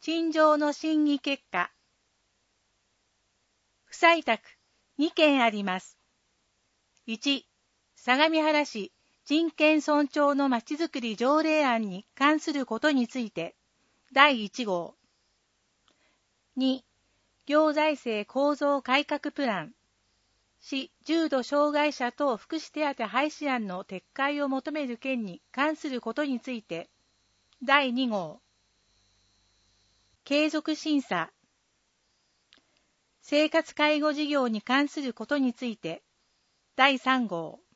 陳情の審議結果。不採択2件あります。1、相模原市人権尊重のまちづくり条例案に関することについて、第1号。2、行財政構造改革プラン。市重度障害者等福祉手当廃止案の撤回を求める件に関することについて、第2号。継続審査。生活介護事業に関することについて、第3号。